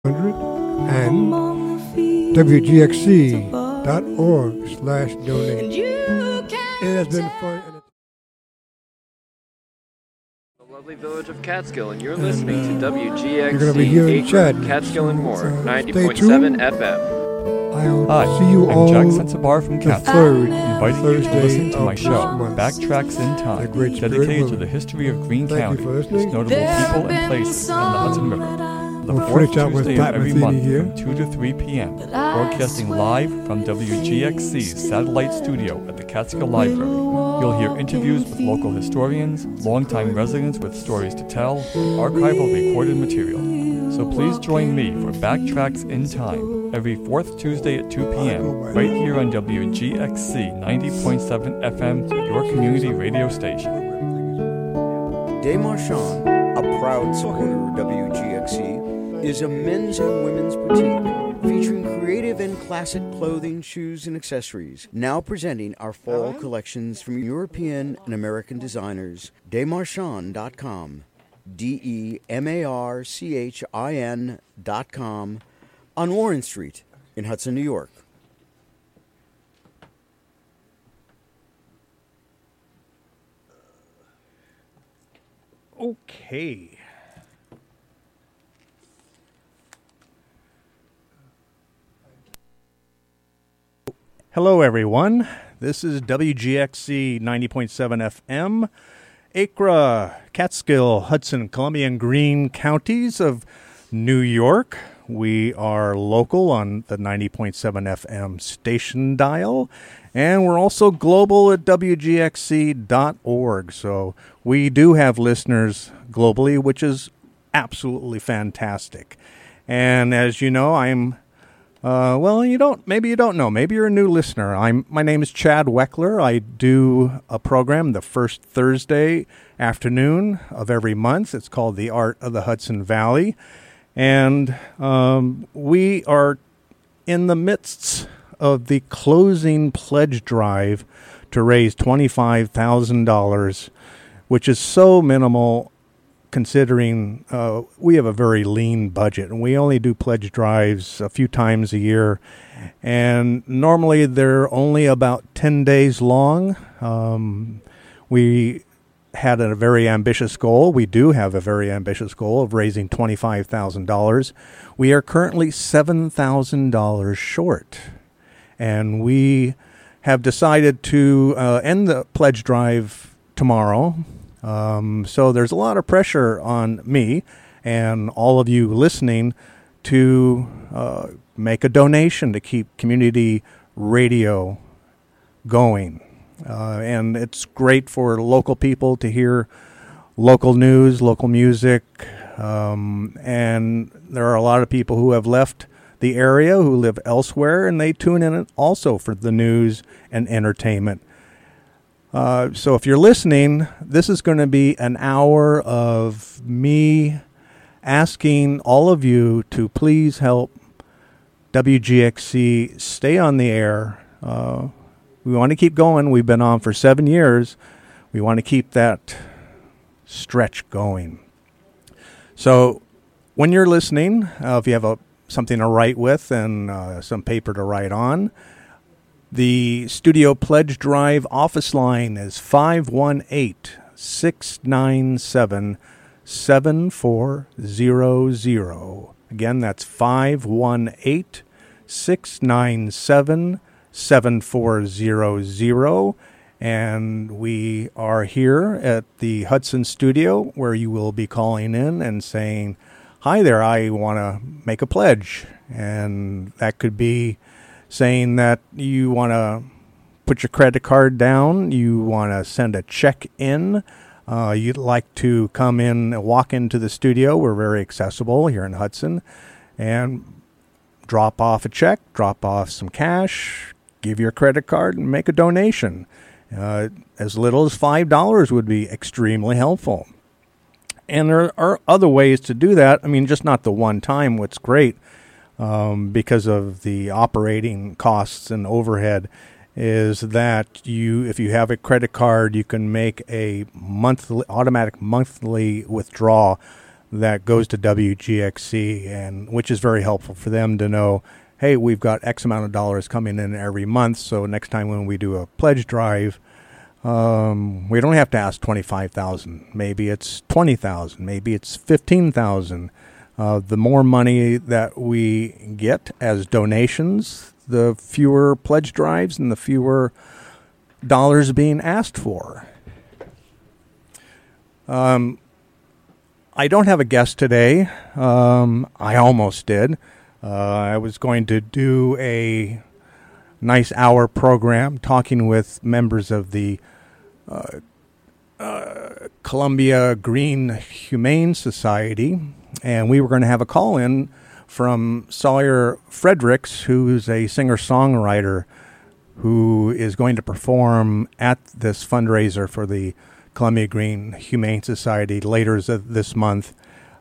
and WGXC.org/donate. It has been fun. The lovely village of Catskill, and you're listening to WGXC, you're going to be hearing Chad. Catskill and more, So 90.7 FM. Hi, see you I'm all Jack Sensabar from Catskill, third inviting you to Thursday listen to my of show, this month. Backtracks in The Time, Great Spirit dedicated to Movement. the history of Greene Thank you County, for its listening. notable people and places on the Hudson River. The We'll fourth finish out with Tuesday of Pat every Metheny month here. from 2 to 3 p.m., broadcasting live from WGXC's satellite studio at the Catskill Library. You'll hear interviews with local historians, longtime residents with stories to tell, and archival recorded material. So please join me for Backtracks in Time every fourth Tuesday at 2 p.m. right here on WGXC 90.7 FM, your community radio station. Des Marchands, a proud supporter of WGXC, is a men's and women's boutique featuring creative and classic clothing, shoes, and accessories. Now presenting our fall collections from European and American designers. Desmarchands.com. DEMARCHIN.com on Warren Street in Hudson, New York. Okay. Hello, everyone. This is WGXC 90.7 FM, Acra, Catskill, Hudson, Columbia, and Greene counties of New York. We are local on the 90.7 FM station dial, and we're also global at WGXC.org. So we do have listeners globally, which is absolutely fantastic. And as you know, I'm maybe you don't know. Maybe you're a new listener. My name is Chad Weckler. I do a program the first Thursday afternoon of every month. It's called The Art of the Hudson Valley. And we are in the midst of the closing pledge drive to raise $25,000, which is so minimal considering we have a very lean budget, and we only do pledge drives a few times a year, and normally they're only about 10 days long. We had a very ambitious goal. We do have a very ambitious goal of raising $25,000. We are currently $7,000 short, and we have decided to end the pledge drive tomorrow. So there's a lot of pressure on me and all of you listening to make a donation to keep community radio going. And it's great for local people to hear local news, local music. And there are a lot of people who have left the area, who live elsewhere, and they tune in also for the news and entertainment. So if you're listening, this is going to be an hour of me asking all of you to please help WGXC stay on the air. We want to keep going. We've been on for 7 years. We want to keep that stretch going. So when you're listening, if you have something to write with and some paper to write on, the Studio Pledge Drive office line is 518-697-7400. Again, that's 518-697-7400. And we are here at the Hudson Studio, where you will be calling in and saying, "Hi there, I want to make a pledge." And that could be saying that you want to put your credit card down, you want to send a check in, you'd like to come in and walk into the studio. We're very accessible here in Hudson, and drop off a check, drop off some cash, give your credit card, and make a donation. As little as $5 would be extremely helpful. And there are other ways to do that. I mean, just not the one time. What's great, because of the operating costs and overhead, is that if you have a credit card, you can make a automatic monthly withdrawal that goes to WGXC, and which is very helpful for them to know, hey, we've got X amount of dollars coming in every month, so next time when we do a pledge drive, we don't have to ask $25,000. Maybe it's $20,000. Maybe it's $15,000. The more money that we get as donations, the fewer pledge drives and the fewer dollars being asked for. I don't have a guest today. I almost did. I was going to do a nice hour program talking with members of the Columbia Green Humane Society, and we were going to have a call-in from Sawyer Fredericks, who's a singer-songwriter who is going to perform at this fundraiser for the Columbia Green Humane Society later this month.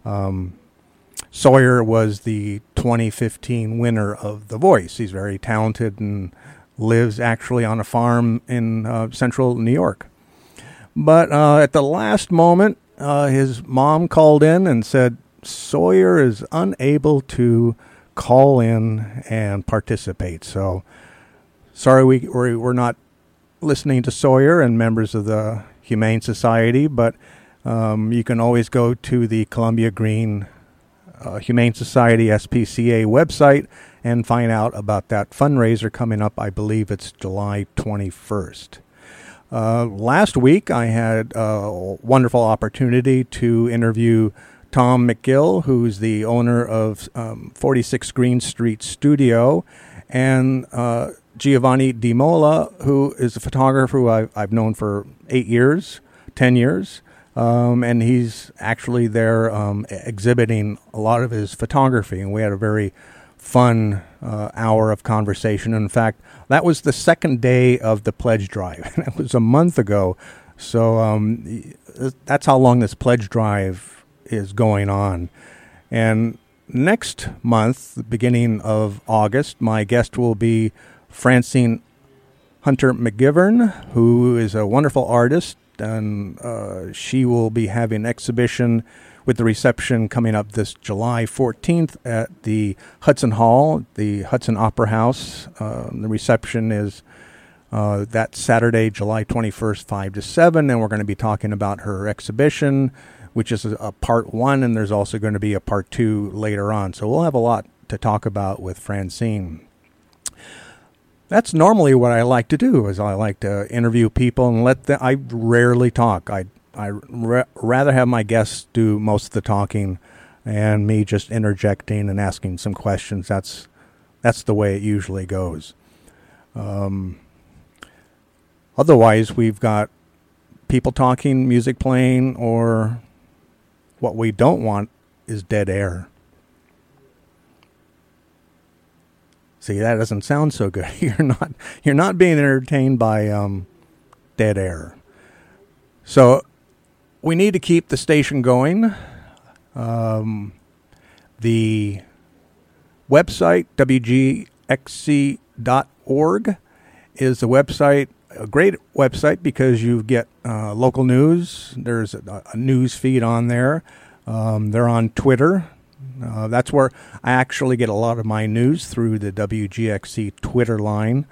Sawyer was the 2015 winner of The Voice. He's very talented and lives actually on a farm in central New York. But at the last moment, his mom called in and said Sawyer is unable to call in and participate. So sorry we're not listening to Sawyer and members of the Humane Society, but you can always go to the Columbia Green Humane Society SPCA website and find out about that fundraiser coming up. I believe it's July 21st. Last week, I had a wonderful opportunity to interview Tom McGill, who's the owner of 46 Green Street Studio, and Giovanni Di Mola, who is a photographer who I've known for 10 years. And he's actually there exhibiting a lot of his photography, and we had a very fun hour of conversation. In fact, that was the second day of the pledge drive. It was a month ago, so that's how long this pledge drive is going on. And next month, the beginning of August, my guest will be Francine Hunter McGivern, who is a wonderful artist, and she will be having an exhibition with the reception coming up this July 14th at the Hudson Hall, the Hudson Opera House. The reception is that Saturday, July 21st, 5 to 7, and we're going to be talking about her exhibition, which is a part 1, and there's also going to be a part 2 later on. So we'll have a lot to talk about with Francine. That's normally what I like to do, is I like to interview people and I rarely talk. I'd rather have my guests do most of the talking and me just interjecting and asking some questions. That's the way it usually goes. Otherwise, we've got people talking, music playing, or what we don't want is dead air. See, that doesn't sound so good. You're not being entertained by dead air. So we need to keep the station going. The website, WGXC.org, is the website, a great website, because you get local news. There's a news feed on there. They're on Twitter. That's where I actually get a lot of my news, through the WGXC Twitter line.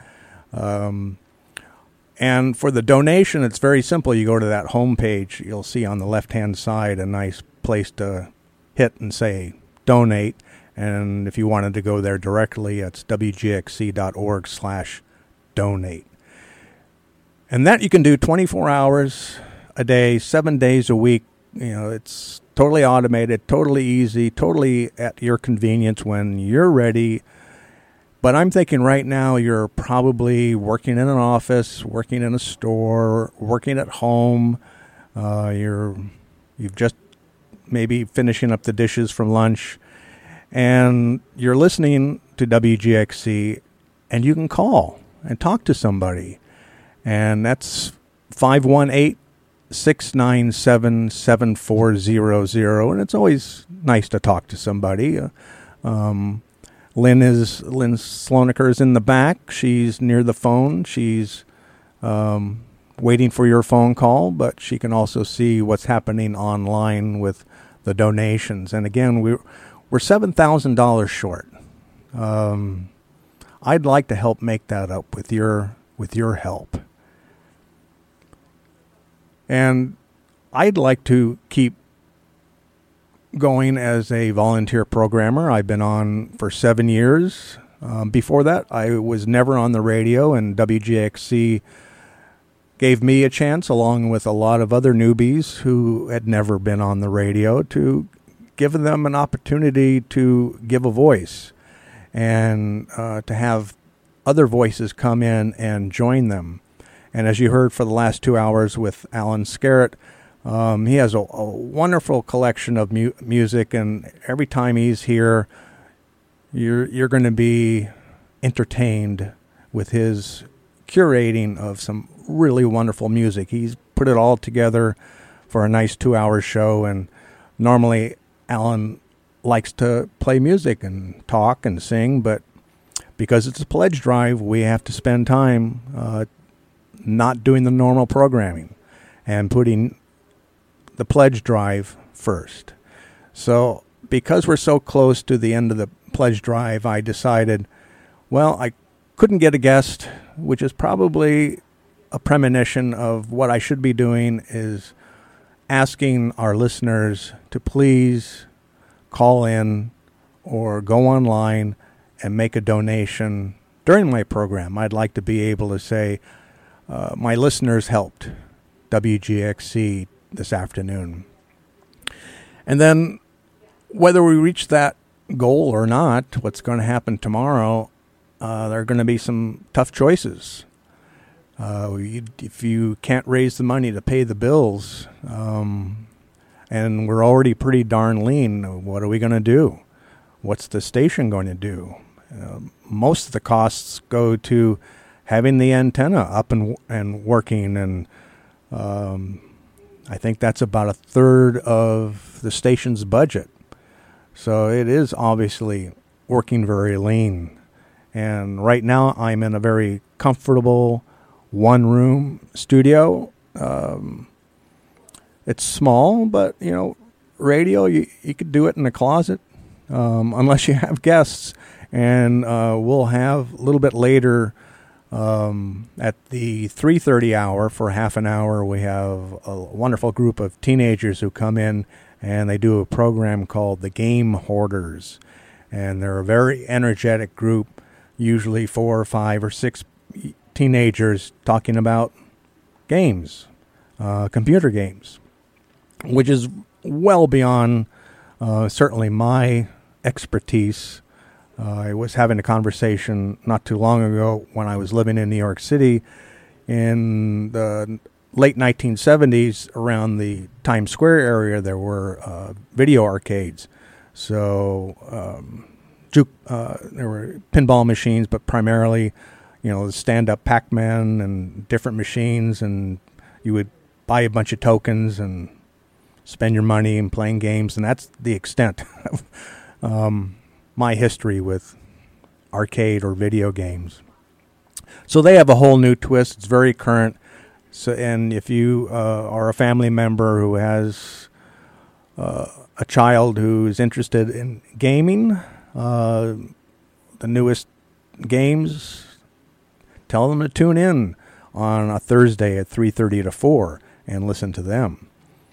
And for the donation, it's very simple. You go to that homepage. You'll see on the left-hand side a nice place to hit and say donate. And if you wanted to go there directly, it's wgxc.org/donate. And that you can do 24 hours a day, 7 days a week. You know, it's totally automated, totally easy, totally at your convenience when you're ready. But I'm thinking right now you're probably working in an office, working in a store, working at home. You've just maybe finishing up the dishes from lunch, and you're listening to WGXC, and you can call and talk to somebody. And that's 518-697-7400, and it's always nice to talk to somebody. Lynn Slonaker is in the back. She's near the phone. She's waiting for your phone call, but she can also see what's happening online with the donations. And again, we're $7,000 short. I'd like to help make that up with your help. And I'd like to keep going as a volunteer programmer. I've been on for 7 years. Before that, I was never on the radio, and WGXC gave me a chance, along with a lot of other newbies who had never been on the radio, to give them an opportunity to give a voice and to have other voices come in and join them. And as you heard for the last 2 hours with Alan Scarrett, he has a wonderful collection of music, and every time he's here, you're going to be entertained with his curating of some really wonderful music. He's put it all together for a nice 2-hour show, and normally Alan likes to play music and talk and sing, but because it's a pledge drive, we have to spend time not doing the normal programming and putting the pledge drive first. So because we're so close to the end of the pledge drive, I decided, well, I couldn't get a guest, which is probably a premonition of what I should be doing, is asking our listeners to please call in or go online and make a donation during my program. I'd like to be able to say, my listeners helped WGXC this afternoon. And then whether we reach that goal or not, what's going to happen tomorrow, there are going to be some tough choices. If you can't raise the money to pay the bills, and we're already pretty darn lean, what are we going to do? What's the station going to do? Most of the costs go to having the antenna up and working, and I think that's about a third of the station's budget. So it is obviously working very lean. And right now I'm in a very comfortable one-room studio. It's small, but, radio, you could do it in a closet, unless you have guests. And we'll have a little bit later at the 3:30 hour, for half an hour, we have a wonderful group of teenagers who come in, and they do a program called the Game Hoarders. And they're a very energetic group, usually 4 or 5 or 6 teenagers talking about games, computer games, which is well beyond certainly my expertise. I was having a conversation not too long ago when I was living in New York City in the late 1970s. Around the Times Square area, there were video arcades. So there were pinball machines, but primarily, the stand-up Pac-Man and different machines, and you would buy a bunch of tokens and spend your money and playing games, and that's the extent of my history with arcade or video games. So they have a whole new twist. It's very current. So, and if you are a family member who has a child who is interested in gaming, the newest games, tell them to tune in on a Thursday at 3:30 to 4 and listen to them.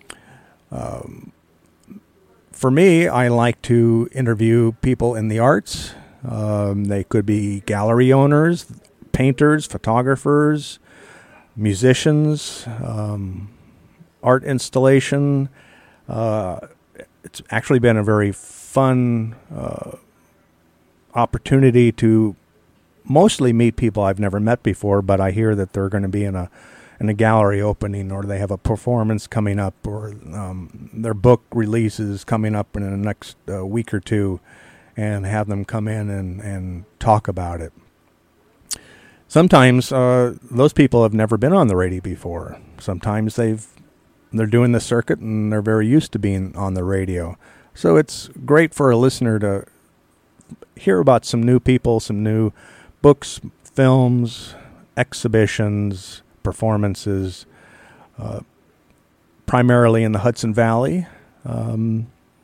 For me, I like to interview people in the arts. They could be gallery owners, painters, photographers, musicians, art installation. It's actually been a very fun opportunity to mostly meet people I've never met before, but I hear that they're going to be in a gallery opening, or they have a performance coming up, or their book releases coming up in the next week or two, and have them come in and talk about it. Sometimes those people have never been on the radio before. Sometimes they're doing the circuit and they're very used to being on the radio. So it's great for a listener to hear about some new people, some new books, films, exhibitions, performances, primarily in the Hudson Valley.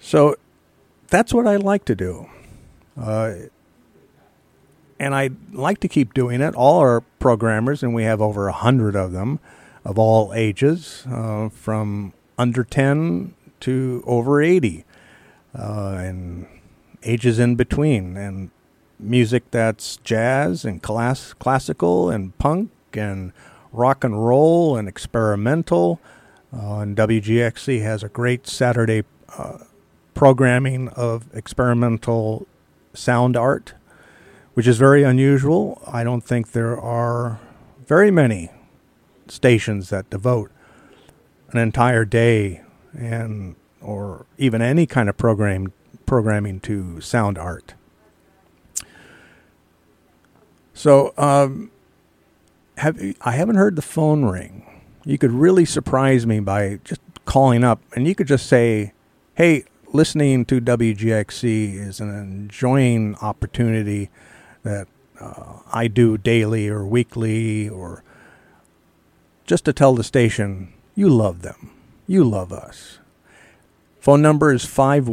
So that's what I like to do. And I like to keep doing it. All our programmers, and we have over 100 of them, of all ages, from under 10 to over 80, and ages in between, and music that's jazz and classical and punk and rock and roll and experimental. And WGXC has a great Saturday programming of experimental sound art, which is very unusual. I don't think there are very many stations that devote an entire day and or even any kind of programming to sound art. So I haven't heard the phone ring. You could really surprise me by just calling up, and you could just say, hey, listening to WGXC is an enjoying opportunity that I do daily or weekly, or just to tell the station you love them. You love us. Phone number is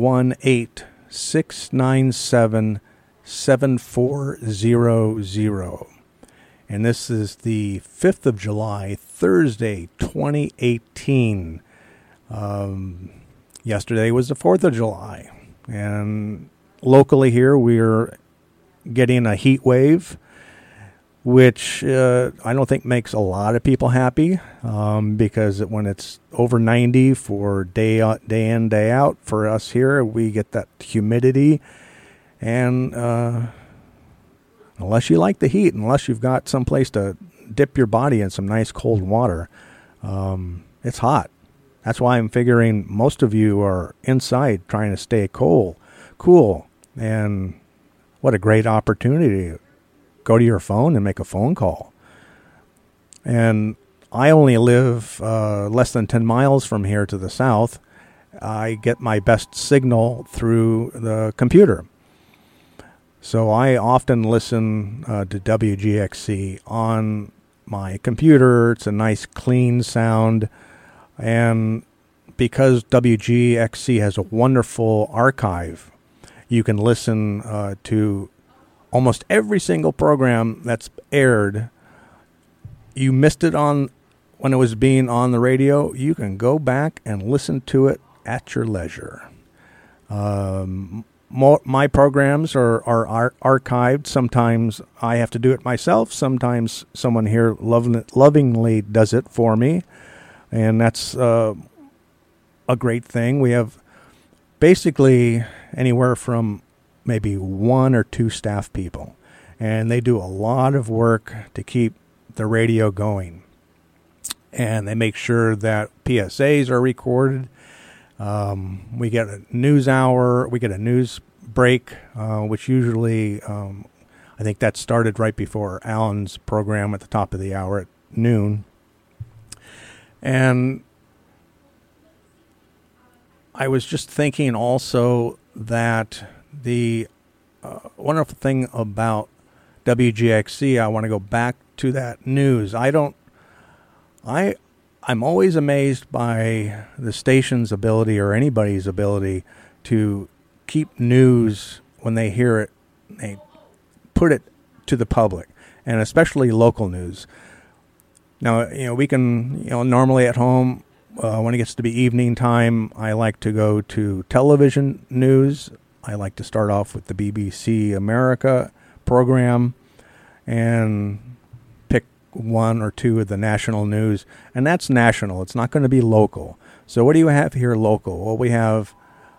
518-697-7400. And this is the 5th of July, Thursday, 2018. Yesterday was the 4th of July. And locally here, we're getting a heat wave, which I don't think makes a lot of people happy, because when it's over 90 for day in, day out, for us here, we get that humidity. And unless you like the heat, unless you've got some place to dip your body in some nice cold water, it's hot. That's why I'm figuring most of you are inside trying to stay cool. And what a great opportunity. Go to your phone and make a phone call. And I only live less than 10 miles from here to the south. I get my best signal through the computer. So I often listen to WGXC on my computer. It's a nice, clean sound. And because WGXC has a wonderful archive, you can listen to almost every single program that's aired. You missed it when it was being on the radio. You can go back and listen to it at your leisure. My programs are archived. Sometimes I have to do it myself. Sometimes someone here lovingly does it for me. And that's a great thing. We have basically anywhere from maybe 1 or 2 staff people. And they do a lot of work to keep the radio going. And they make sure that PSAs are recorded. We get a news hour. We get a news break, which usually, I think that started right before Alan's program at the top of the hour at noon. And I was just thinking also that the wonderful thing about WGXC, I want to go back to that news. I'm always amazed by the station's ability, or anybody's ability, to keep news when they hear it. They put it to the public, and especially local news. Now, we can, normally at home, when it gets to be evening time, I like to go to television news. I like to start off with the BBC America program and pick 1 or 2 of the national news. And that's national. It's not going to be local. So what do you have here local? Well, we have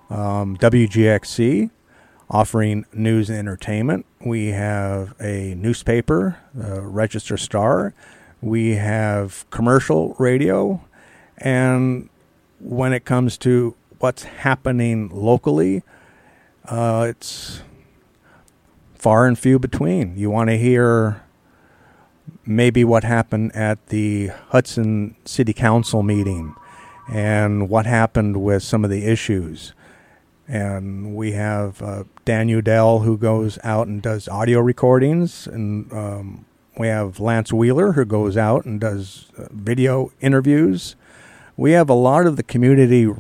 WGXC offering news and entertainment. We have a newspaper, Register Star. We have commercial radio. And when it comes to what's happening locally, it's far and few between. You want to hear maybe what happened at the Hudson City Council meeting and what happened with some of the issues. And we have Dan Udell, who goes out and does audio recordings, and we have Lance Wheeler, who goes out and does video interviews. We have a lot of the community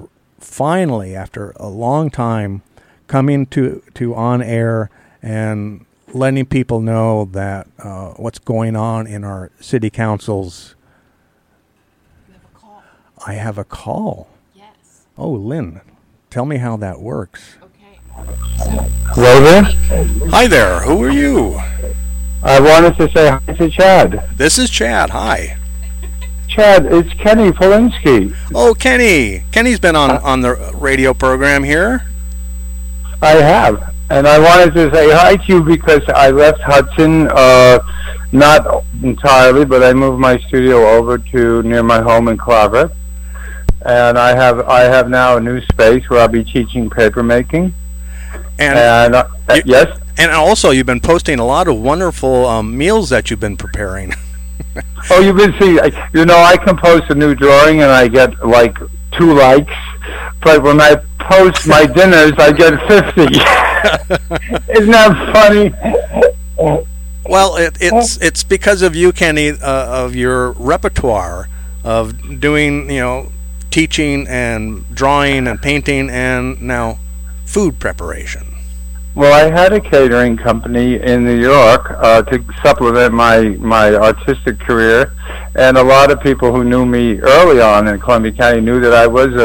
finally, after a long time, coming to on air and letting people know that what's going on in our city councils. You have a call. I have a call. Yes. Oh, Lynn, tell me how that works. Okay. Hello there. Hi there. Who are you? I wanted to say hi to Chad. This is Chad. Hi. Chad, it's Kenny Polinsky. Oh, Kenny. Kenny's been on the radio program here. I have. And I wanted to say hi to you because I left Hudson, not entirely, but I moved my studio over to near my home in Claverick. And I have now a new space where I'll be teaching papermaking. And yes? And also, you've been posting a lot of wonderful meals that you've been preparing. Oh, you've been seeing, I can post a new drawing and I get like 2 likes, but when I post my dinners, I get 50. Isn't that funny? Well, it's because of you, Kenny, of your repertoire of doing, teaching and drawing and painting and now food preparation. Well, I had a catering company in New York to supplement my artistic career, and a lot of people who knew me early on in Columbia County knew that I was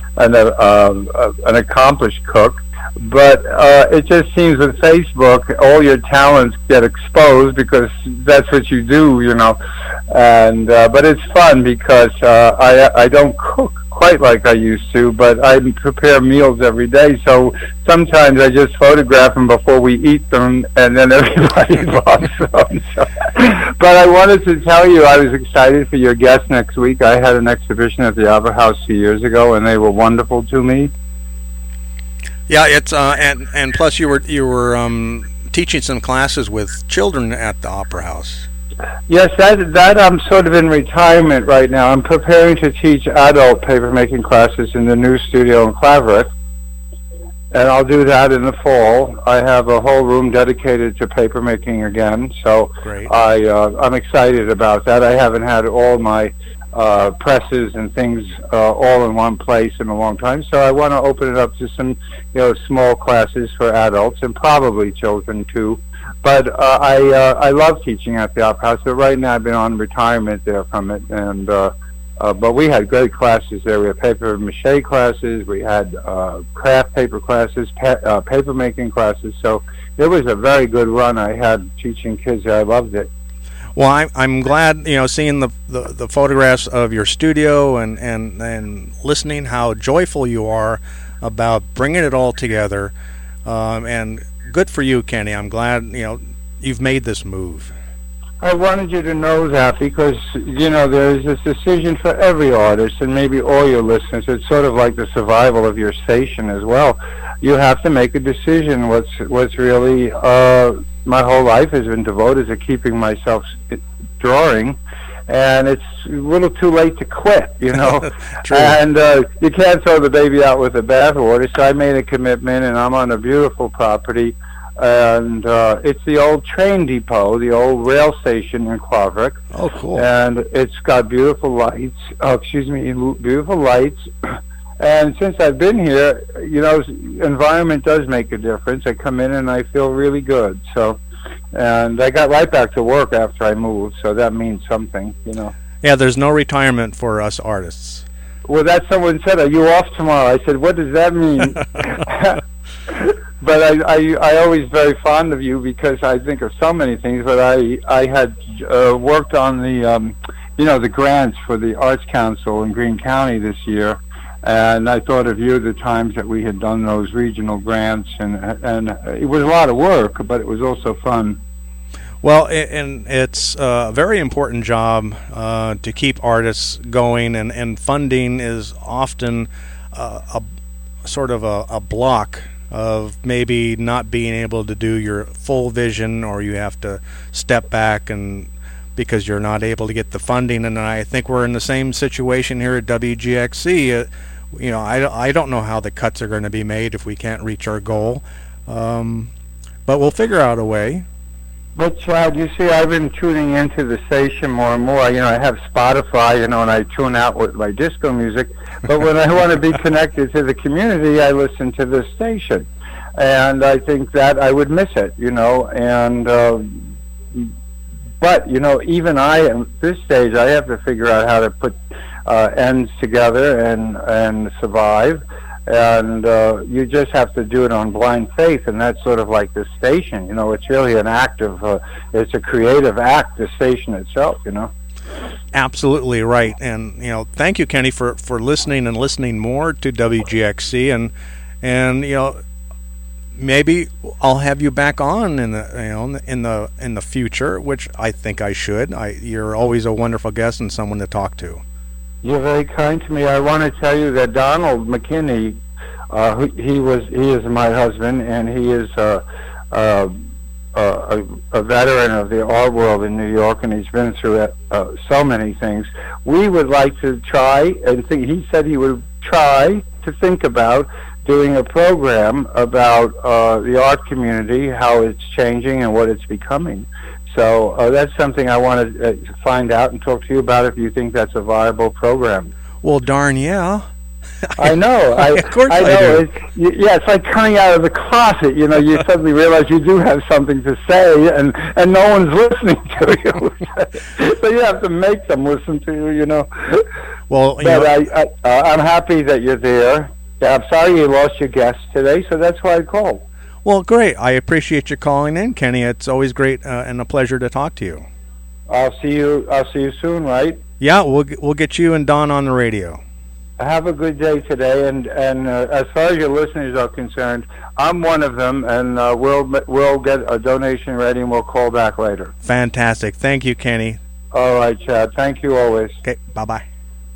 an accomplished cook. But it just seems with Facebook, all your talents get exposed because that's what you do, And but it's fun because I don't cook quite like I used to, but I prepare meals every day. So sometimes I just photograph them before we eat them, and then everybody loves them. So, but I wanted to tell you I was excited for your guest next week. I had an exhibition at the Opera House 2 years ago, and they were wonderful to me. Yeah, it's and plus you were teaching some classes with children at the Opera House. Yes, that I'm sort of in retirement right now. I'm preparing to teach adult papermaking classes in the new studio in Claverick, and I'll do that in the fall. I have a whole room dedicated to papermaking again, so Great. I'm excited about that. I haven't had all my presses and things all in one place in a long time, so I want to open it up to some small classes for adults and probably children too. But I love teaching at the Opera House, but right now I've been on retirement there from it. And but we had great classes there. We had paper mache classes, we had craft paper classes, paper making classes. So it was a very good run I had teaching kids. I loved it. Well, I'm glad seeing the photographs of your studio and listening how joyful you are about bringing it all together, and good for you, Kenny. I'm glad you've made this move. I wanted you to know that because there is this decision for every artist and maybe all your listeners. It's sort of like the survival of your station as well. You have to make a decision. What's really my whole life has been devoted to keeping myself drawing, and it's a little too late to quit, True. And you can't throw the baby out with the bathwater. So I made a commitment, and I'm on a beautiful property, and it's the old train depot, the old rail station in Claverick. Oh, cool. And it's got beautiful lights. Beautiful lights. And since I've been here, environment does make a difference. I come in and I feel really good. So, and I got right back to work after I moved, so that means something, Yeah, there's no retirement for us artists. Well, that someone said, "Are you off tomorrow?" I said, "What does that mean?" But I always very fond of you because I think of so many things. But I had worked on the the grants for the Arts Council in Greene County this year. And I thought of you the times that we had done those regional grants, and it was a lot of work, but it was also fun. Well, and it's a very important job to keep artists going, and funding is often a sort of a block of maybe not being able to do your full vision, or you have to step back and because you're not able to get the funding. And I think we're in the same situation here at WGXC. I don't know how the cuts are going to be made if we can't reach our goal, but we'll figure out a way. But Chad, you see, I've been tuning into the station more and more. I have Spotify, and I tune out with my disco music. But when I want to be connected to the community, I listen to this station. And I think that I would miss it, and but even at this stage, I have to figure out how to put ends together and survive, and you just have to do it on blind faith, and that's sort of like the station. It's really an act of it's a creative act, the station itself. Absolutely right, and thank you, Kenny, for listening and listening more to WGXC, and maybe I'll have you back on in the future, which I think I should. You're always a wonderful guest and someone to talk to. You're very kind to me. I want to tell you that Donald McKinney, he is my husband, and he is a veteran of the art world in New York, and he's been through so many things. We would like to try, and he said he would try to think about doing a program about the art community, how it's changing and what it's becoming. So that's something I want to find out and talk to you about if you think that's a viable program. Well, darn yeah. I know. Of course I know. It's like coming out of the closet. You suddenly realize you do have something to say, and no one's listening to you. So you have to make them listen to you. Well, but I'm happy that you're there. I'm sorry you lost your guest today, so that's why I called. Well, great. I appreciate you calling in, Kenny. It's always great and a pleasure to talk to you. I'll see you soon, right? Yeah, we'll get you and Don on the radio. Have a good day today, and as far as your listeners are concerned, I'm one of them, and we'll get a donation ready, and we'll call back later. Fantastic. Thank you, Kenny. All right, Chad. Thank you always. Okay, bye-bye.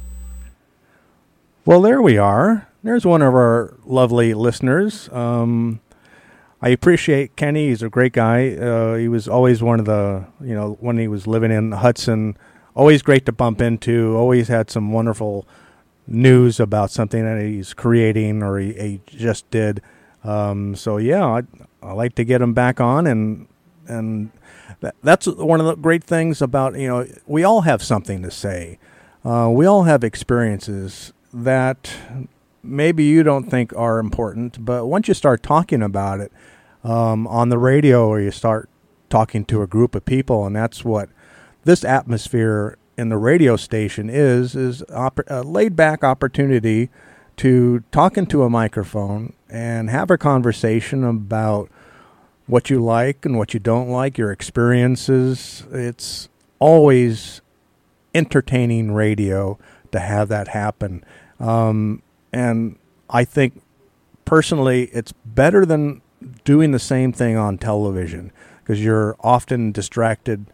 Well, there we are. There's one of our lovely listeners. I appreciate Kenny. He's a great guy. He was always one of the, when he was living in Hudson, always great to bump into, always had some wonderful news about something that he's creating or he just did. So, yeah, I like to get him back on, and that's one of the great things about, we all have something to say. We all have experiences that maybe you don't think are important, but once you start talking about it on the radio, or you start talking to a group of people, and that's what this atmosphere in the radio station is a laid-back opportunity to talk into a microphone and have a conversation about what you like and what you don't like, your experiences. It's always entertaining radio to have that happen. And I think, personally, it's better than doing the same thing on television, because you're often distracted.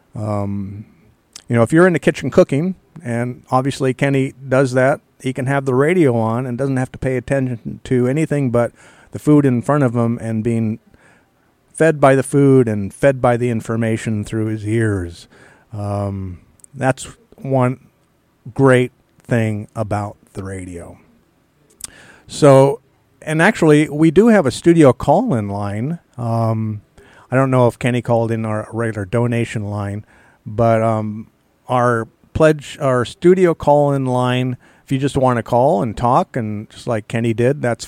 If you're in the kitchen cooking, and obviously Kenny does that, he can have the radio on and doesn't have to pay attention to anything but the food in front of him and being fed by the food and fed by the information through his ears. That's one great thing about the radio. So, and actually, we do have a studio call-in line. I don't know if Kenny called in our regular donation line, but our studio call-in line, if you just want to call and talk, and just like Kenny did, that's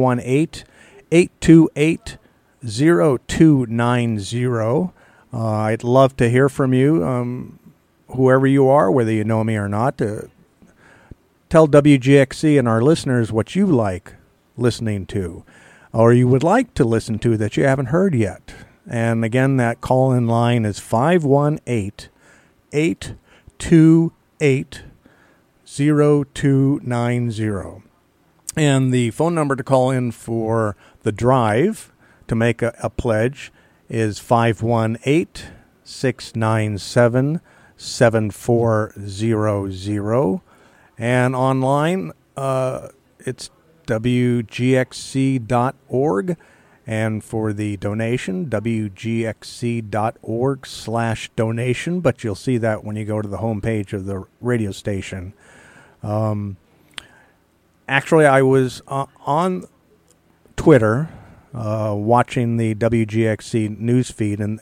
518-828-0290. I'd love to hear from you, whoever you are, whether you know me or not, to tell WGXC and our listeners what you like listening to, or you would like to listen to that you haven't heard yet. And again, that call-in line is 518-828-0290. And the phone number to call in for the drive to make a pledge is 518-697-7400. And online, it's WGXC.org. And for the donation, WGXC.org/donation. But you'll see that when you go to the homepage of the radio station. Actually, I was on Twitter watching the WGXC news feed, and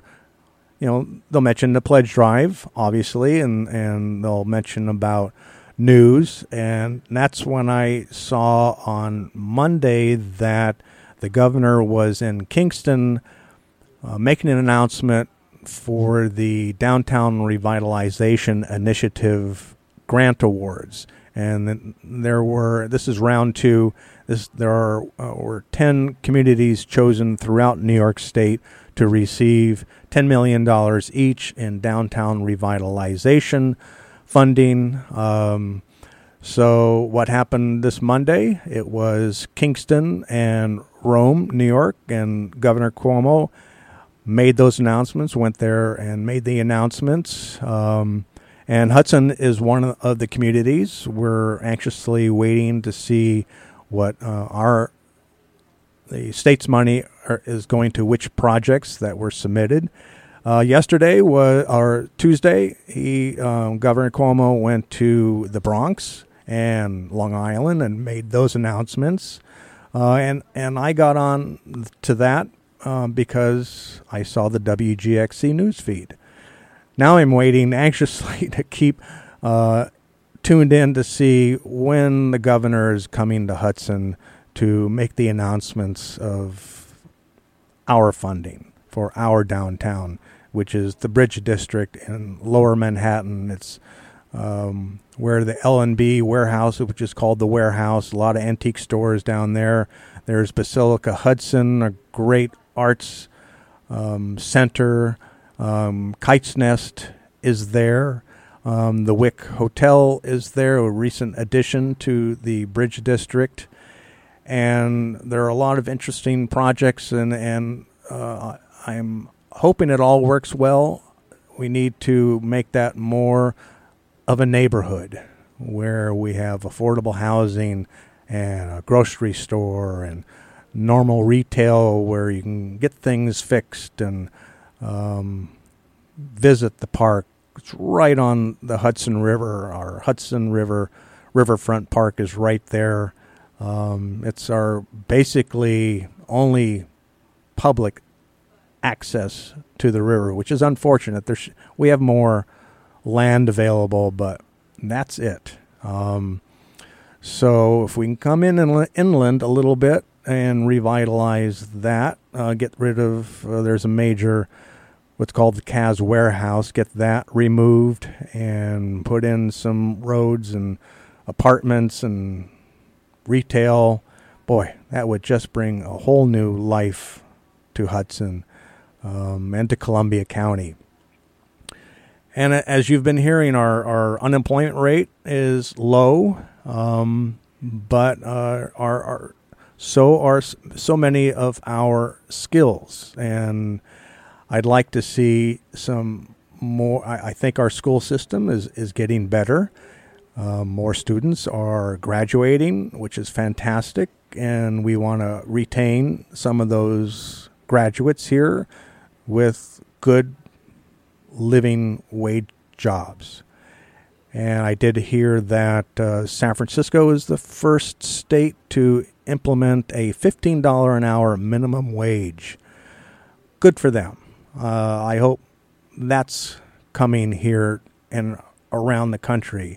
they'll mention the pledge drive, obviously, and they'll mention about news, and that's when I saw on Monday that the governor was in Kingston making an announcement for the Downtown Revitalization Initiative grant awards. And this is round 2. There were 10 communities chosen throughout New York State to receive $10 million each in downtown revitalization funding. So what happened this Monday? It was Kingston and Rome, New York, and Governor Cuomo made those announcements, went there and made the announcements. And Hudson is one of the communities. We're anxiously waiting to see what the state's money is going to which projects that were submitted. Tuesday, Governor Cuomo went to the Bronx and Long Island and made those announcements. And I got on to that because I saw the WGXC news feed. Now I'm waiting anxiously to keep tuned in to see when the governor is coming to Hudson to make the announcements of our funding for our downtown, which is the Bridge District in Lower Manhattan. It's where the L&B warehouse, which is called the Warehouse, a lot of antique stores down there. There's Basilica Hudson, a great arts center. Kite's Nest is there. The Wick Hotel is there, a recent addition to the Bridge District. And there are a lot of interesting projects, and I'm hoping it all works well. We need to make that more of a neighborhood where we have affordable housing and a grocery store and normal retail where you can get things fixed and visit the park. It's right on the Hudson River. Our Hudson River Riverfront Park is right there. It's our basically only public access to the river, which is unfortunate. We have more land available, but that's it. So if we can come inland a little bit and revitalize that, get rid of, there's a major, what's called the Kaz Warehouse, get that removed and put in some roads and apartments and retail, boy, that would just bring a whole new life to Hudson and to Columbia County. And as you've been hearing, our unemployment rate is low, but so many of our skills. And I'd like to see some more. I think our school system is getting better. More students are graduating, which is fantastic, and we want to retain some of those graduates here with good living wage jobs. And I did hear that San Francisco is the first state to implement a $15 an hour minimum wage. Good for them. I hope that's coming here and around the country.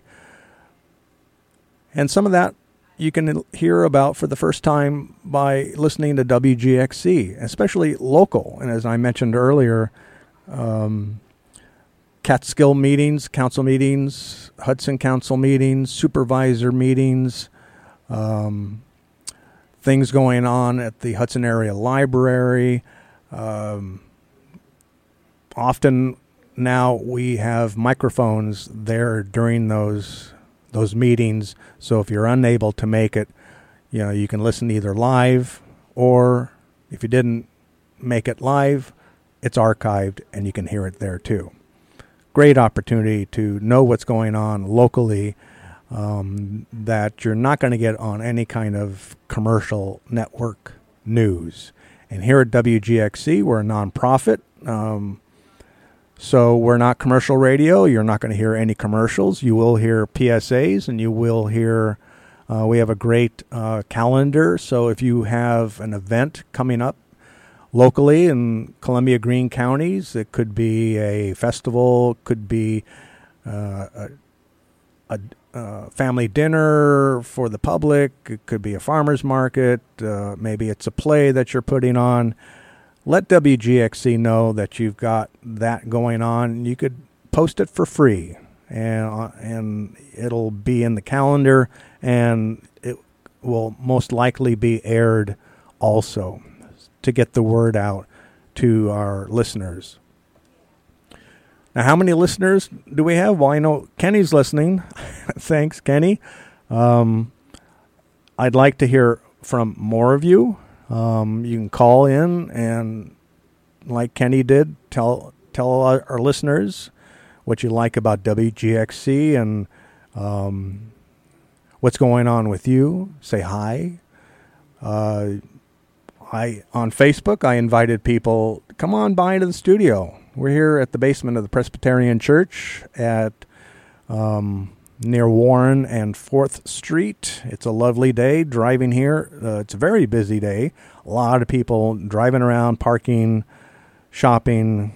And some of that you can hear about for the first time by listening to WGXC, especially local. And as I mentioned earlier, Catskill meetings, council meetings, Hudson Council meetings, supervisor meetings, things going on at the Hudson Area Library. Often now we have microphones there during those meetings, so if you're unable to make it, you can listen either live, or if you didn't make it live, it's archived and you can hear it there too. Great opportunity to know what's going on locally that you're not going to get on any kind of commercial network news. And here at WGXC, we're a nonprofit, so we're not commercial radio. You're not going to hear any commercials. You will hear PSAs, and you will hear, we have a great calendar. So if you have an event coming up locally in Columbia Greene counties, it could be a festival, could be a a family dinner for the public. It could be a farmer's market. Maybe it's a play that you're putting on. Let WGXC know that you've got that going on. You could post it for free, and it'll be in the calendar, and it will most likely be aired also to get the word out to our listeners. Now, how many listeners do we have? Well, I know Kenny's listening. Thanks, Kenny. I'd like to hear from more of you. You can call in and, like Kenny did, tell our listeners what you like about WGXC and what's going on with you. Say hi. On Facebook, I invited people, come on by into the studio. We're here at the basement of the Presbyterian Church at near Warren and 4th Street. It's a lovely day driving here. It's a very busy day. A lot of people driving around, parking, shopping.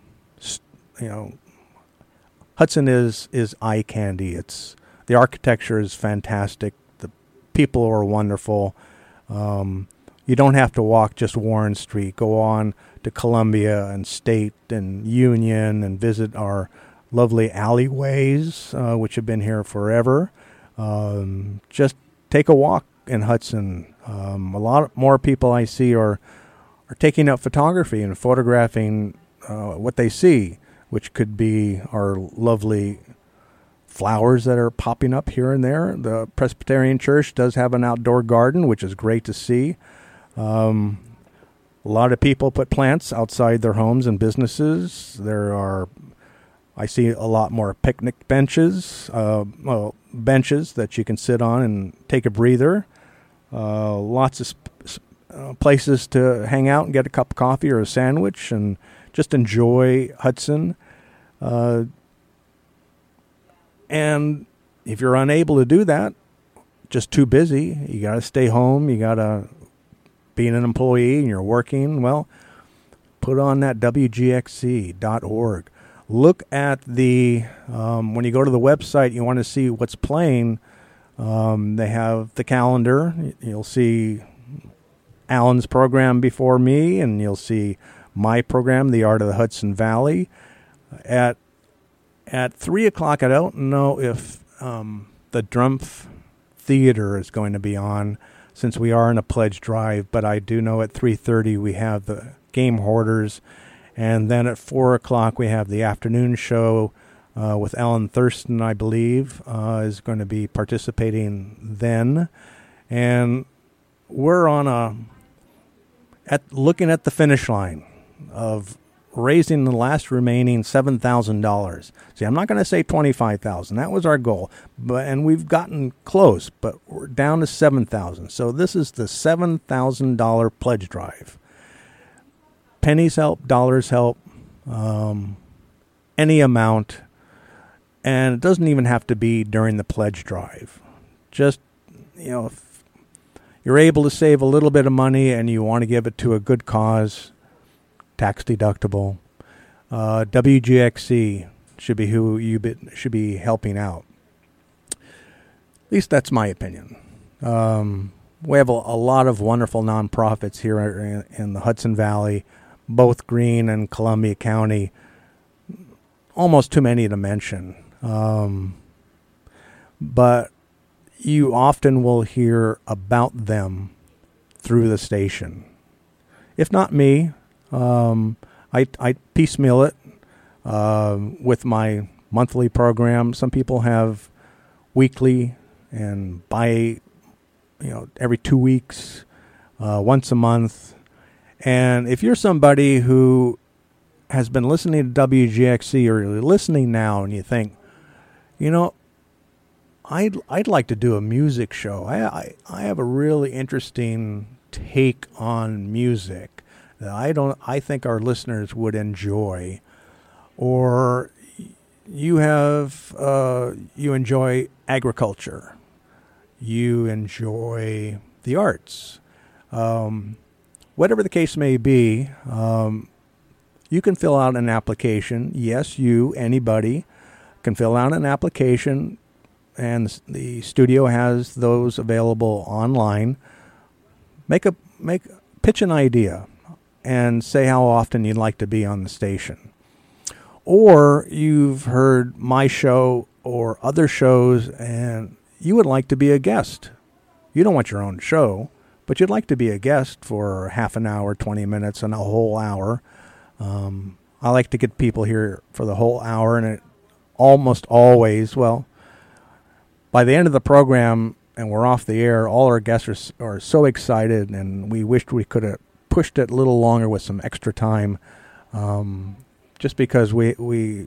Hudson is eye candy. The architecture is fantastic. The people are wonderful. You don't have to walk just Warren Street. Go on to Columbia and State and Union and visit our lovely alleyways, which have been here forever. Just take a walk in Hudson. A lot more people I see are taking up photography and photographing what they see, which could be our lovely flowers that are popping up here and there. The Presbyterian Church does have an outdoor garden, which is great to see. A lot of people put plants outside their homes and businesses. I see a lot more picnic benches, benches that you can sit on and take a breather. Lots of places to hang out and get a cup of coffee or a sandwich and just enjoy Hudson. And if you're unable to do that, just too busy, you got to stay home, you got to be an employee and you're working, well, put on that WGXC.org. Look at when you go to the website, you want to see what's playing. They have the calendar. You'll see Alan's program before me, and you'll see my program, The Art of the Hudson Valley. At 3 o'clock, I don't know if the Drumpf Theater is going to be on, since we are in a pledge drive, but I do know at 3:30 we have the Game Hoarders, and then at 4 o'clock we have the afternoon show with Ellen Thurston, I believe, is going to be participating then. And we're looking at the finish line of raising the last remaining $7,000. See, I'm not going to say $25,000. That was our goal, and we've gotten close, but we're down to $7,000. So this is the $7,000 pledge drive. Pennies help, dollars help, any amount, and it doesn't even have to be during the pledge drive. Just, if you're able to save a little bit of money and you want to give it to a good cause, tax deductible, WGXC should be who you should be helping out. At least that's my opinion. We have a lot of wonderful nonprofits here in the Hudson Valley, both Greene and Columbia County. Almost too many to mention. But you often will hear about them through the station. If not me, I piecemeal it with my monthly program. Some people have weekly and every 2 weeks, once a month. And if you're somebody who has been listening to WGXC or you're listening now and you think, I'd like to do a music show. I have a really interesting take on music that I think our listeners would enjoy. Or you enjoy agriculture. You enjoy the arts. Whatever the case may be, you can fill out an application. Yes, anybody can fill out an application and the studio has those available online. Pitch an idea and say how often you'd like to be on the station. Or you've heard my show or other shows and you would like to be a guest. You don't want your own show, but you'd like to be a guest for half an hour, 20 minutes, and a whole hour. I like to get people here for the whole hour, and it almost always, well, by the end of the program and we're off the air, all our guests are so excited, and we wished we could have pushed it a little longer with some extra time, just because we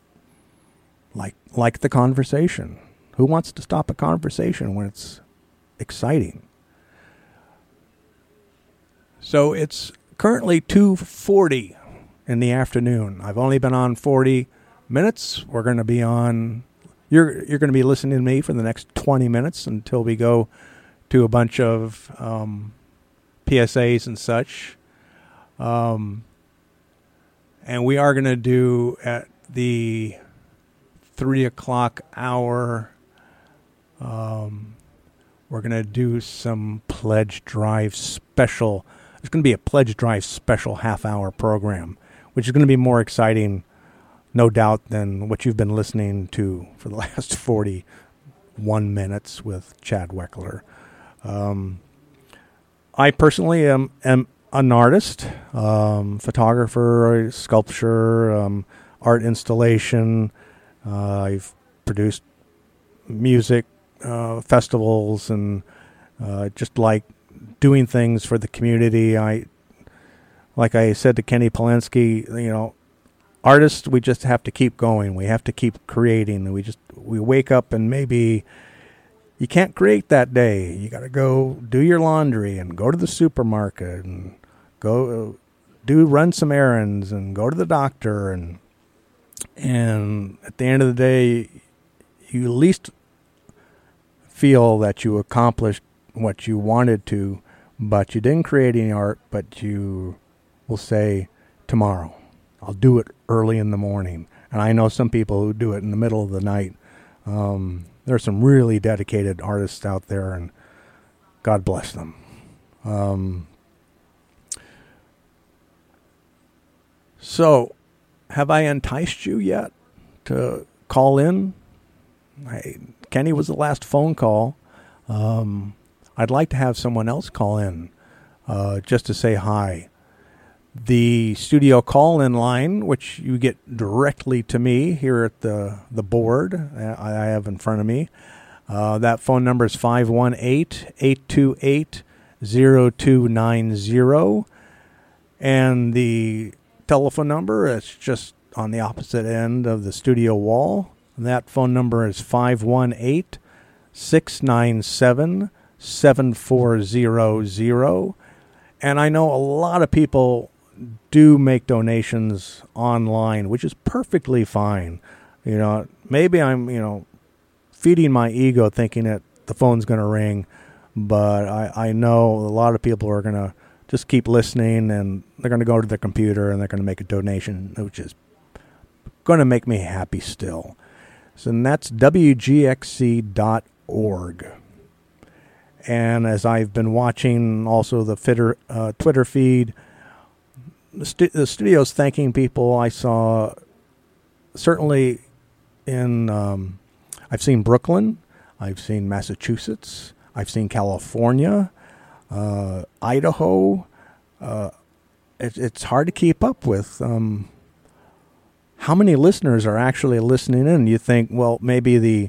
like the conversation. Who wants to stop a conversation when it's exciting? So it's currently 2:40 in the afternoon. I've only been on 40 minutes. We're going to be on... You're going to be listening to me for the next 20 minutes until we go to a bunch of PSAs and such. And we are going to do at the 3 o'clock hour, we're going to do some Pledge Drive special. It's going to be a Pledge Drive special half-hour program, which is going to be more exciting, no doubt, than what you've been listening to for the last 41 minutes with Chad Weckler. I personally am an artist, photographer, sculpture, art installation. I've produced music festivals and just like doing things for the community. Like I said to Kenny Polensky, artists, we just have to keep going. We have to keep creating. We wake up and maybe you can't create that day. You got to go do your laundry and go to the supermarket and go run some errands and go to the doctor, and at the end of the day, you at least feel that you accomplished what you wanted to, but you didn't create any art, but you will say, tomorrow, I'll do it early in the morning. And I know some people who do it in the middle of the night. There are some really dedicated artists out there, and God bless them. So, have I enticed you yet to call in? Kenny was the last phone call. I'd like to have someone else call in just to say hi. The studio call-in line, which you get directly to me here at the board I have in front of me, that phone number is 518-828-0290. And the telephone number is just on the opposite end of the studio wall. That phone number is 518-697-7400. And I know a lot of people do make donations online, which is perfectly fine. Maybe I'm, feeding my ego thinking that the phone's going to ring, but I know a lot of people are going to just keep listening, and they're going to go to their computer and they're going to make a donation, which is going to make me happy still. So that's WGXC.org. And as I've been watching also the Twitter feed, the studio's thanking people. I saw certainly in, I've seen Brooklyn, I've seen Massachusetts, I've seen California, Idaho. It's hard to keep up with how many listeners are actually listening in. You think, well, maybe the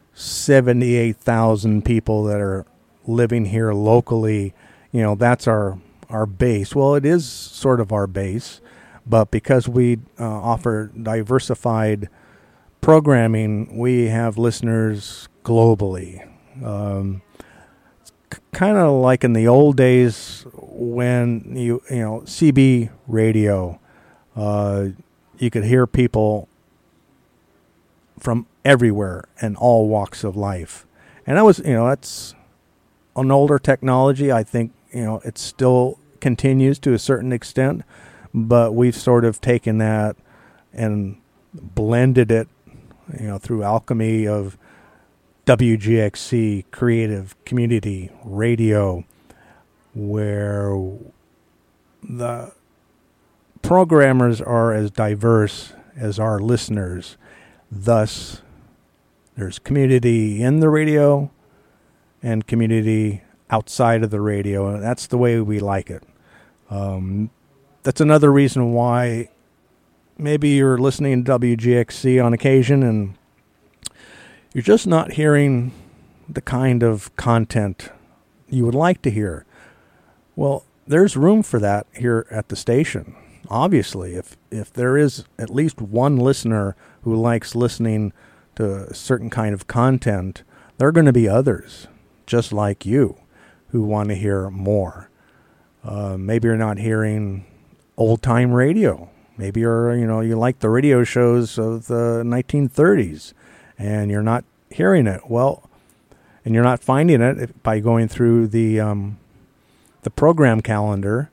78,000 people that are living here locally, that's our base. Well, it is sort of our base, but because we offer diversified programming, we have listeners globally. It's kind of like in the old days when you CB radio, you could hear people from everywhere and all walks of life. And that was, that's an older technology. I think, it still continues to a certain extent, but we've sort of taken that and blended it, through alchemy of WGXC Creative Community Radio, where the programmers are as diverse as our listeners. Thus, there's community in the radio and community outside of the radio, and that's the way we like it. That's another reason why maybe you're listening to WGXC on occasion and you're just not hearing the kind of content you would like to hear. Well, there's room for that here at the station. Obviously, if there is at least one listener who likes listening to a certain kind of content, there are going to be others, just like you, who want to hear more. Maybe you're not hearing old-time radio. Maybe you like the radio shows of the 1930s, and you're not hearing it. Well, and you're not finding it by going through the program calendar.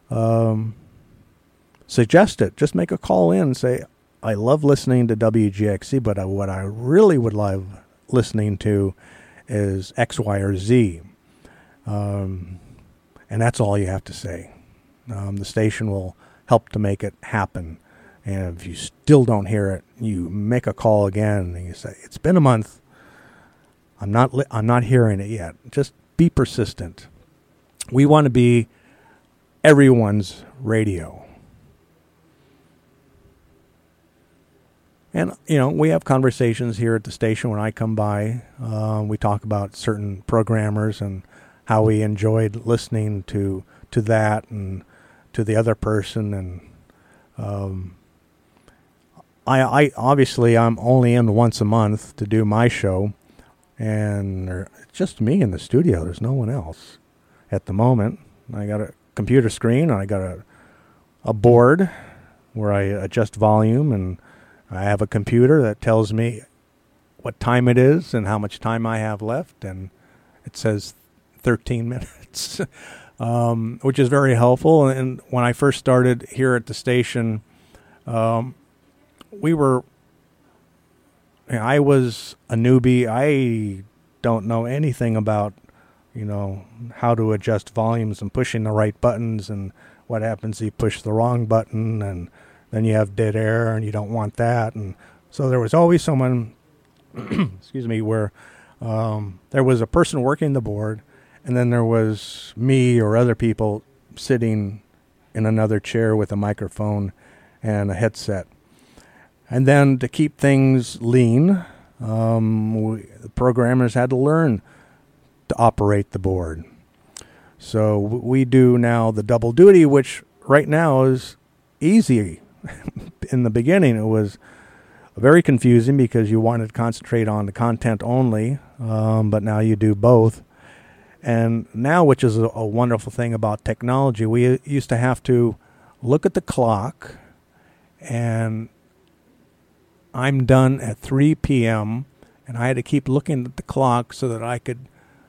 Suggest it. Just make a call in and say, I love listening to WGXC, but what I really would love listening to is X, Y, or Z. And that's all you have to say. The station will help to make it happen. And if you still don't hear it, you make a call again and you say, it's been a month. I'm not hearing it yet. Just be persistent. We want to be everyone's radio. And, we have conversations here at the station when I come by. We talk about certain programmers and how we enjoyed listening to that and to the other person. And I obviously, I'm only in once a month to do my show. And it's just me in the studio. There's no one else at the moment. I got a computer screen. I got a board where I adjust volume, and I have a computer that tells me what time it is and how much time I have left, and it says 13 minutes, which is very helpful. And when I first started here at the station, I was a newbie. I don't know anything about, how to adjust volumes and pushing the right buttons, and what happens if you push the wrong button, and then you have dead air, and you don't want that. And so there was always someone, excuse me, where there was a person working the board, and then there was me or other people sitting in another chair with a microphone and a headset. And then to keep things lean, the programmers had to learn to operate the board. So we do now the double duty, which right now is easy. In the beginning, it was very confusing because you wanted to concentrate on the content only, but now you do both. And now, which is a wonderful thing about technology, we used to have to look at the clock, and I'm done at 3 p.m., and I had to keep looking at the clock so that I could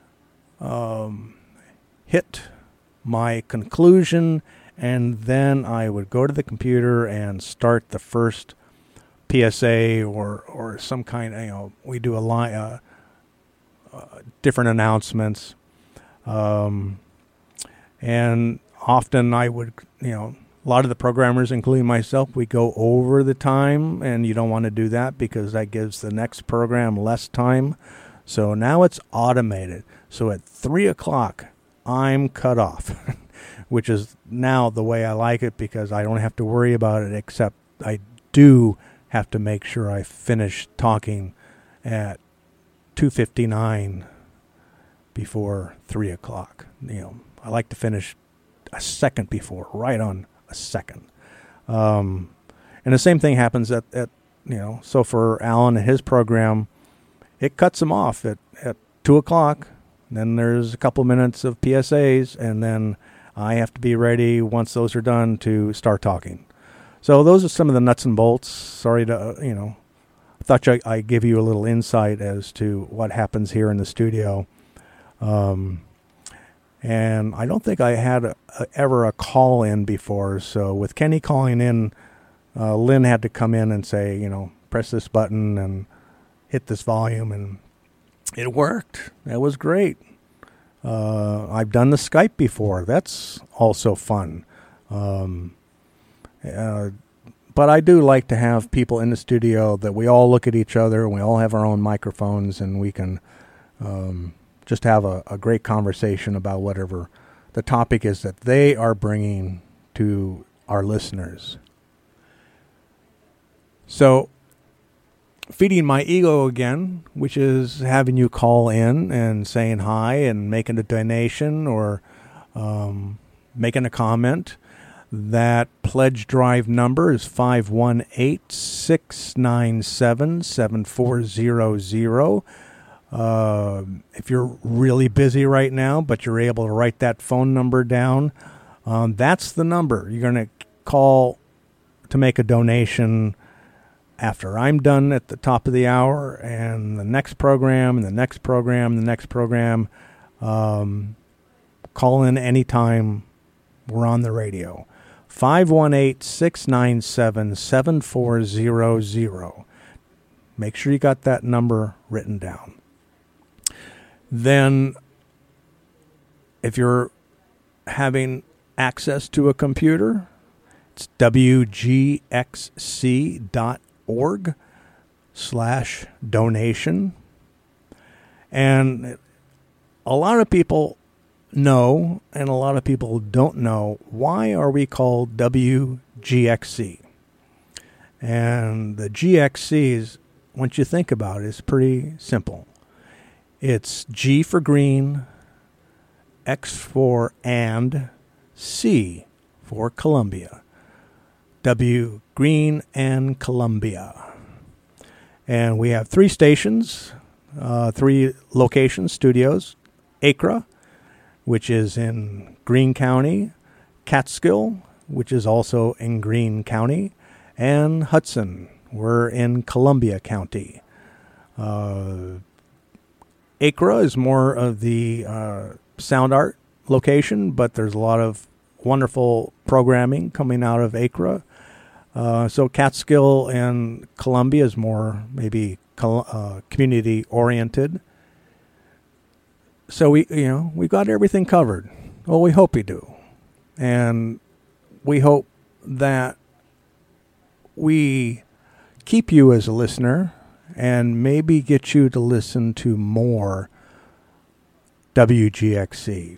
hit my conclusion, and then I would go to the computer and start the first PSA or some kind. We do different announcements, and often I would, a lot of the programmers, including myself, we go over the time, and you don't want to do that because that gives the next program less time. So now it's automated. So at 3 o'clock, I'm cut off, which is now the way I like it because I don't have to worry about it, except I do have to make sure I finish talking at 2:59 before 3 o'clock. I like to finish a second before, right on a second. And the same thing happens at so for Alan and his program, it cuts him off at 2 o'clock. Then there's a couple minutes of PSAs, and then I have to be ready once those are done to start talking. So those are some of the nuts and bolts. Sorry to, I thought I'd give you a little insight as to what happens here in the studio. And I don't think I had ever a call in before. So with Kenny calling in, Lynn had to come in and say, press this button and hit this volume. And It worked. That was great. I've done the Skype before. That's also fun. But I do like to have people in the studio that we all look at each other and we all have our own microphones and we can just have a great conversation about whatever the topic is that they are bringing to our listeners. So, feeding my ego again, which is having you call in and saying hi and making a donation or making a comment. That pledge drive number is 518-697-7400. If you're really busy right now, but you're able to write that phone number down, that's the number. You're going to call to make a donation after I'm done at the top of the hour, and the next program, and the next program, the next program. Call in anytime we're on the radio. 518-697-7400. Make sure you got that number written down. Then, if you're having access to a computer, it's wgxc.org/donation. And a lot of people know, and a lot of people don't know, why are we called WGXC? And the GXCs, once you think about it, is pretty simple. It's G for green, X for and, C for Columbia. W, Green and Columbia. And we have 3 stations, 3 locations, studios. Acra, which is in Greene County, Catskill, which is also in Greene County, and Hudson. We're in Columbia County. Acra is more of the sound art location, but there's a lot of wonderful programming coming out of Acra. So Catskill and Columbia is more maybe community oriented. So we got everything covered. Well, we hope we do. And we hope that we keep you as a listener and maybe get you to listen to more WGXC.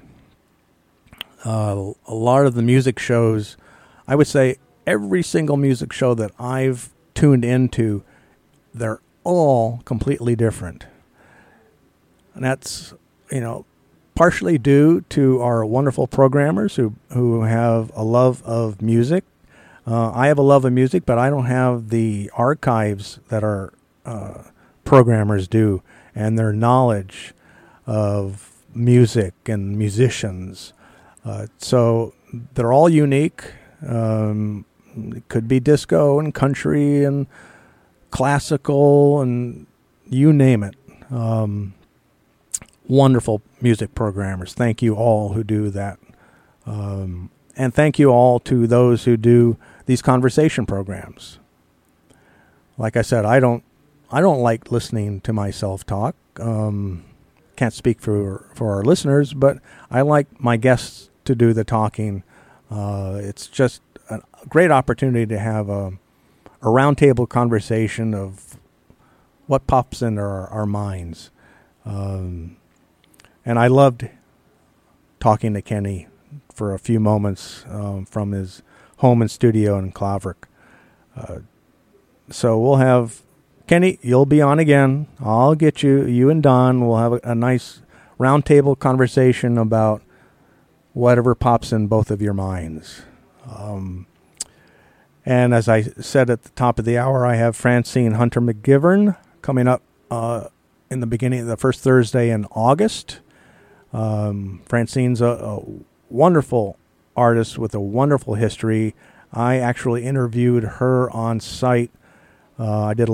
A lot of the music shows, I would say every single music show that I've tuned into, they're all completely different. And that's, partially due to our wonderful programmers who have a love of music. I have a love of music, but I don't have the archives that our programmers do, and their knowledge of music and musicians. So they're all unique. It could be disco and country and classical and you name it. Wonderful music programmers. Thank you all who do that. And thank you all to those who do these conversation programs. Like I said, I don't like listening to myself talk. Can't speak for our listeners, but I like my guests to do the talking. It's just a great opportunity to have a roundtable conversation of what pops into our minds. And I loved talking to Kenny for a few moments from his home and studio in Claverick. So we'll have Kenny, you'll be on again. I'll get you and Don. We'll have a nice roundtable conversation about whatever pops in both of your minds. And as I said at the top of the hour, I have Francine Hunter McGivern coming up in the beginning of the first Thursday in August. Francine's a wonderful artist with a wonderful history. I actually interviewed her on site. I did a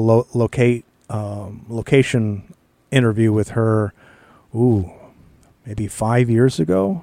location interview with her, maybe 5 years ago.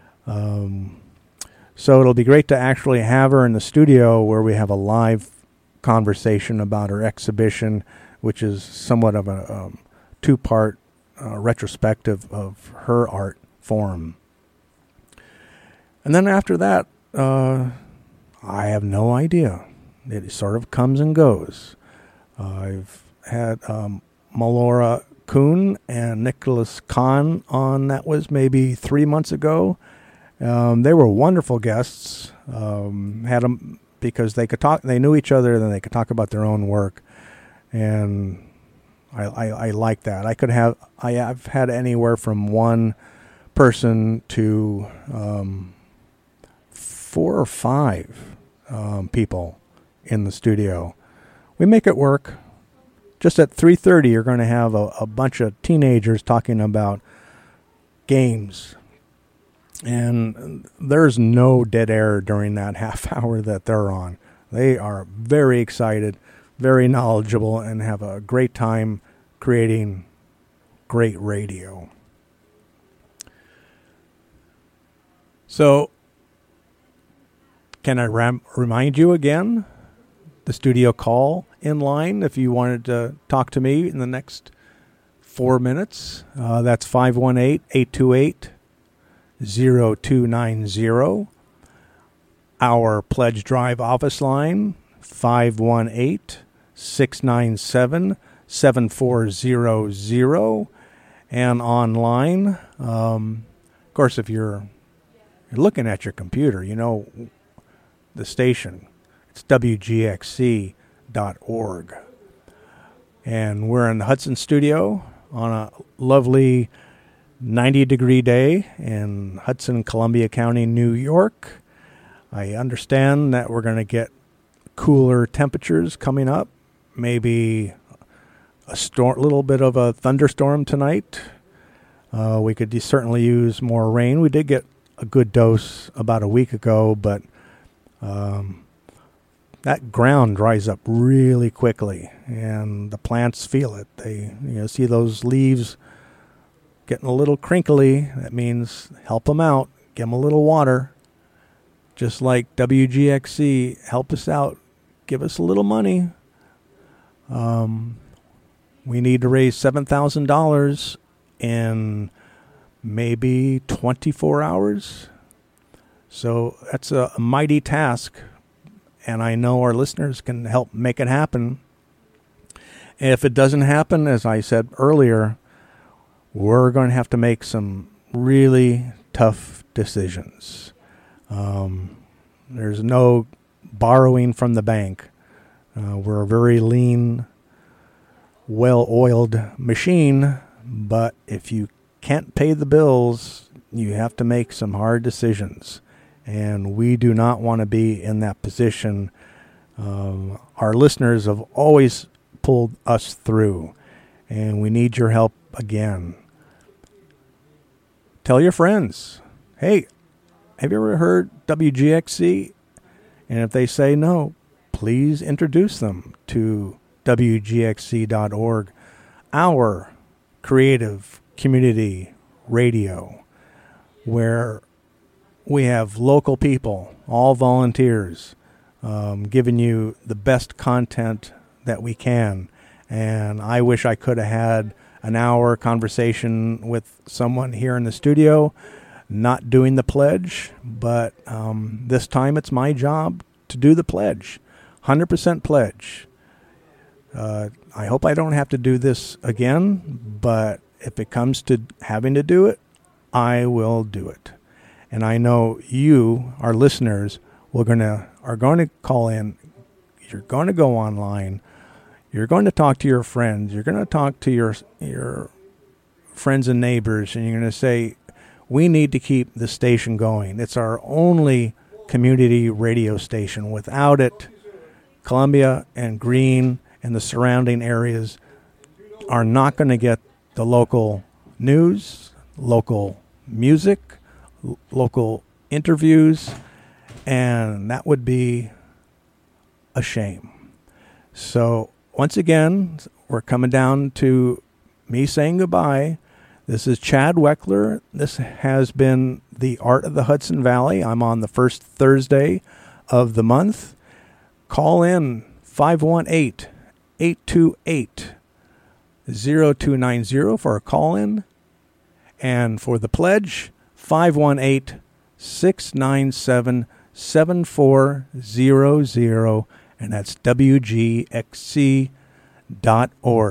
So it'll be great to actually have her in the studio where we have a live conversation about her exhibition, which is somewhat of a 2-part retrospective of her art form. And then after that, I have no idea. It sort of comes and goes. I've had Melora Kuhn and Nicholas Kahn on. That was maybe 3 months ago. They were wonderful guests. Had them because they could talk. They knew each other, and they could talk about their own work, and I like that. I've had anywhere from one person to 4 or 5 people in the studio. We make it work. Just at 3:30, you're going to have a bunch of teenagers talking about games. And there's no dead air during that half hour that they're on. They are very excited, very knowledgeable, and have a great time creating great radio. So, can I remind you again? The studio call in line if you wanted to talk to me in the next 4 minutes. That's 518-828-0290. Our Pledge Drive office line, 518-697-7400. And online, of course, if you're looking at your computer, you know the station. It's WGXC.org. And we're in the Hudson studio on a lovely 90-degree day in Hudson, Columbia County, New York. I understand that we're going to get cooler temperatures coming up. Maybe a little bit of a thunderstorm tonight. We could certainly use more rain. We did get a good dose about a week ago, but that ground dries up really quickly, and the plants feel it. They, see those leaves getting a little crinkly. That means help them out. Give them a little water. Just like WGXC, help us out. Give us a little money. We need to raise $7,000 in maybe 24 hours. So that's a mighty task. And I know our listeners can help make it happen. If it doesn't happen, as I said earlier, we're going to have to make some really tough decisions. There's no borrowing from the bank. We're a very lean, well-oiled machine, but if you can't pay the bills, you have to make some hard decisions. And we do not want to be in that position. Our listeners have always pulled us through, and we need your help again. Tell your friends, hey, have you ever heard WGXC? And if they say no, please introduce them to WGXC.org, our creative community radio, where we have local people, all volunteers, giving you the best content that we can. And I wish I could have had an hour conversation with someone here in the studio, not doing the pledge, but this time it's my job to do the pledge, 100% pledge. I hope I don't have to do this again, but if it comes to having to do it, I will do it. And I know you, our listeners, are going to call in. You're going to go online. You're going to talk to your friends. You're going to talk to your friends and neighbors, and you're going to say, we need to keep the station going. It's our only community radio station. Without it, Columbia and Greene and the surrounding areas are not going to get the local news, local music, local interviews, and that would be a shame. So once again, we're coming down to me saying goodbye. This is Chad Weckler. This has been The Art of the Hudson Valley. I'm on the first Thursday of the month. Call in 518-828-0290. 0290 for a call-in. And for the pledge, 518-697-7400, and that's WGXC.org.